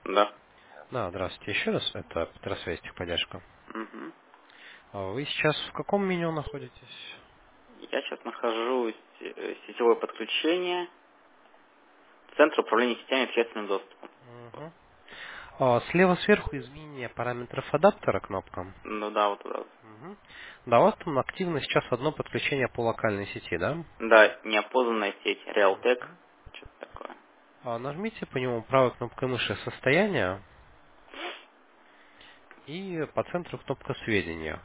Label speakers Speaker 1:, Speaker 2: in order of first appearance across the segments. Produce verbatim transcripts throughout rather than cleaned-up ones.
Speaker 1: Да.
Speaker 2: Да, здравствуйте еще раз. Это Петросвязь поддержка.
Speaker 1: Мгм.
Speaker 2: А Вы сейчас в каком меню находитесь?
Speaker 1: Я сейчас нахожусь э, сетевое подключение Центра управления сетями общественным доступом.
Speaker 2: Мгм. А, Слева сверху изменение параметров адаптера кнопка.
Speaker 1: Ну да, вот туда.
Speaker 2: Мгм. Да, у вас там активно сейчас одно подключение по локальной сети, да?
Speaker 1: Да, неопознанная сеть, Realtek, что-то такое.
Speaker 2: А, Нажмите по нему правой кнопкой мыши «Состояние» и по центру кнопка «Сведения».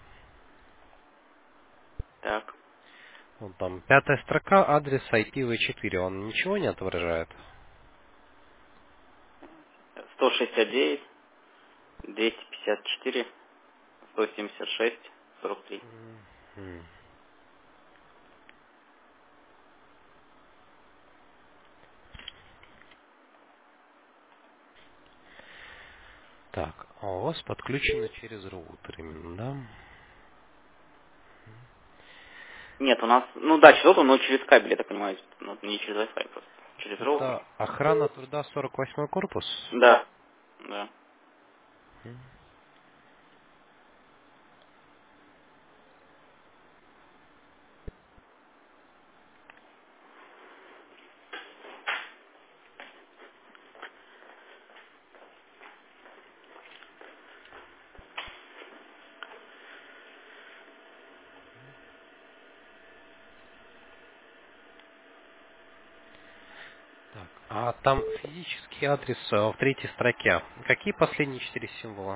Speaker 1: Так,
Speaker 2: Вот там пятая строка, адрес ай пи ви четыре. Он ничего не отображает?
Speaker 1: сто шестьдесят девять, двести пятьдесят четыре, сто семьдесят шесть, сорок три.
Speaker 2: Мгм. Так, а у вас подключено через роутер именно, да?
Speaker 1: Нет, у нас, ну да, через но через кабель, я так понимаю, ну, не через Wi-Fi просто, через роутер.
Speaker 2: Это охрана труда сорок восьмой корпус?
Speaker 1: Да, да.
Speaker 2: Так, а там физический адрес э, в третьей строке. Какие последние четыре символа?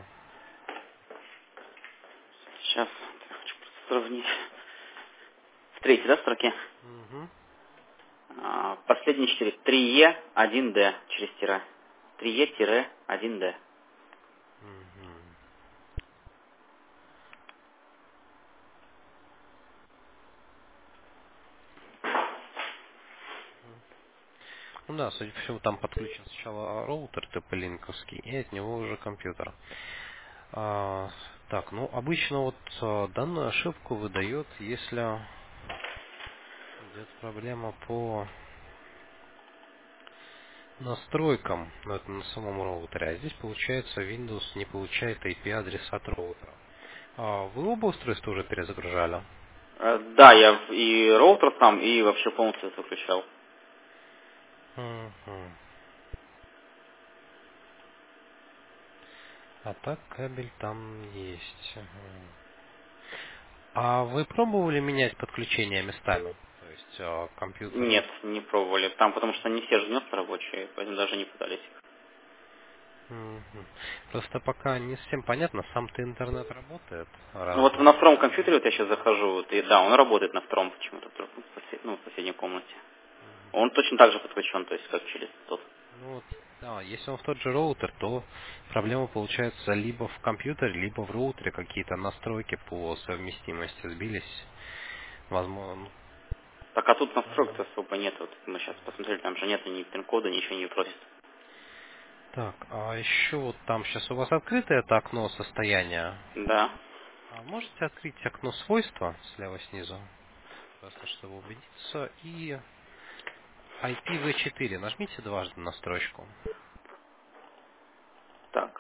Speaker 1: Сейчас, я хочу просто сравнить. В третьей, да, строке?
Speaker 2: Мгм.
Speaker 1: А, последние четыре. три е один дэ через тире. три е один дэ.
Speaker 2: Мгм. Ну да, судя по всему, там подключен сначала роутер тэ пэ-линковский, и от него уже компьютер. А, так, ну обычно вот э, данную ошибку выдает, если идет проблема по настройкам, но это на самом роутере, а здесь получается Windows не получает ай пи-адрес от роутера. А вы оба устройства уже перезагружали?
Speaker 1: Э, Да, я в- и роутер сам, и вообще полностью выключал.
Speaker 2: Мгм. А так кабель там есть. Мгм. А вы пробовали менять подключение местами? То есть э, компьютер.
Speaker 1: Нет, не пробовали. Там, потому что не все жмет рабочие, поэтому даже не пытались.
Speaker 2: Мгм. Просто пока не совсем понятно, сам-то интернет работает,
Speaker 1: Ну,
Speaker 2: раз
Speaker 1: вот на втором
Speaker 2: доступно.
Speaker 1: компьютере вот я сейчас захожу, вот, и да, он работает на втором почему-то, в друг- в сосед- ну, в соседней комнате. Он точно так же подключен, то есть как через тот.
Speaker 2: Ну вот, да, если он в тот же роутер, то проблема получается либо в компьютере, либо в роутере какие-то настройки по совместимости сбились. Возможно.
Speaker 1: Так, а тут настроек
Speaker 2: Ага.
Speaker 1: особо нет. Вот мы сейчас посмотрели, там же нет ни пин-кода, ничего не просит.
Speaker 2: Так, а еще вот там сейчас у вас открытое это окно состояния.
Speaker 1: Да.
Speaker 2: А можете открыть окно свойства слева снизу? Просто чтобы убедиться. И ай пи ви четыре. Нажмите дважды на строчку.
Speaker 1: Так,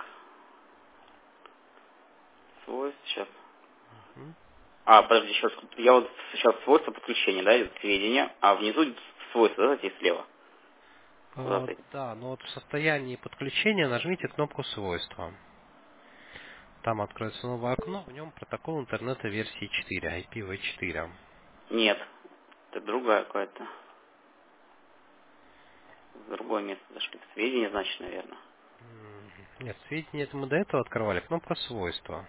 Speaker 1: свойства сейчас.
Speaker 2: Мгм.
Speaker 1: А, подожди, сейчас. Я вот сейчас свойства подключения, да, идут сведения, а внизу свойства, да, эти слева.
Speaker 2: Э,
Speaker 1: Куда-то.
Speaker 2: да, но вот в состоянии подключения нажмите кнопку свойства. Там откроется новое окно, в нем протокол интернета версии четыре, ай пи ви четыре.
Speaker 1: Нет, это другая какая-то. В другое место зашли. Сведения, значит, наверное.
Speaker 2: М, Нет, сведения это мы до этого открывали, кнопка свойства.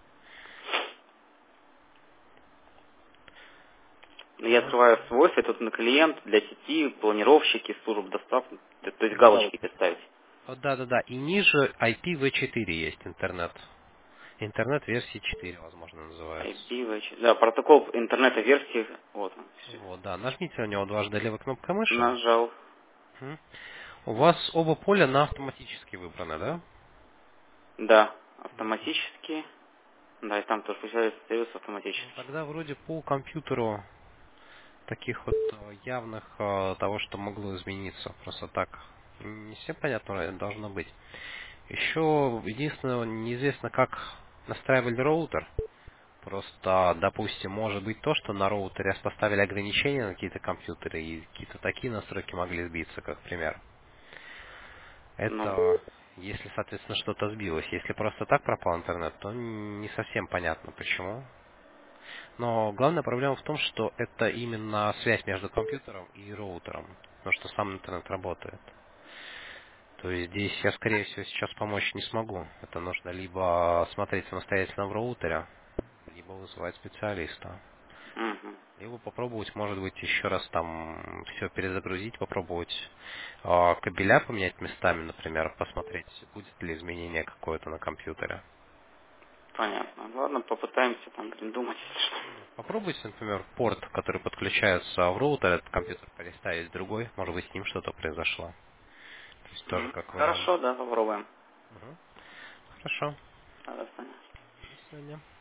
Speaker 1: Но я открываю свойства, тут на клиент, для сети, планировщики, служб доставки. То то есть
Speaker 2: Да,
Speaker 1: галочки поставить.
Speaker 2: да, да, да. И ниже ай пи ви четыре есть интернет. Интернет версии четыре, возможно, называется.
Speaker 1: ай пи, ви, да, протокол интернета версии. Вот он. Всё.
Speaker 2: Вот, да. Нажмите на него дважды левой кнопкой мыши.
Speaker 1: Нажал.
Speaker 2: Мгм. У вас оба поля на автоматически выбраны, да?
Speaker 1: Да, автоматически. Да, и там тоже пусть остается
Speaker 2: Ну,
Speaker 1: автоматически.
Speaker 2: тогда вроде по компьютеру таких вот э, явных э, того, что могло измениться. Просто так. Не всем понятно, наверное, должно быть. Еще единственное, неизвестно, как настраивали роутер. Просто, допустим, может быть то, что на роутере поставили ограничения на какие-то компьютеры, и какие-то такие настройки могли сбиться, как пример.
Speaker 1: Ну,
Speaker 2: Это если, соответственно, что-то сбилось. Если просто так пропал интернет, то не совсем понятно почему. Но главная проблема в том, что это именно связь между компьютером и роутером, потому что сам интернет работает. То есть здесь я, скорее всего, сейчас помочь не смогу. Это нужно либо смотреть самостоятельно в роутере, либо вызывать специалиста.
Speaker 1: угу.
Speaker 2: Либо попробовать, может быть, еще раз там все перезагрузить, попробовать э, кабеля поменять местами, например, посмотреть, будет ли изменение какое-то на компьютере.
Speaker 1: Понятно. Ладно, попытаемся там придумать, если что.
Speaker 2: Попробуйте, например, порт, который подключается в роутер, этот компьютер переставить в другой, может быть, с ним что-то произошло. То есть тоже
Speaker 1: М,
Speaker 2: как вариант.
Speaker 1: Хорошо, да, попробуем.
Speaker 2: Мгм. Хорошо.
Speaker 1: Да, до свидания.
Speaker 2: До свидания.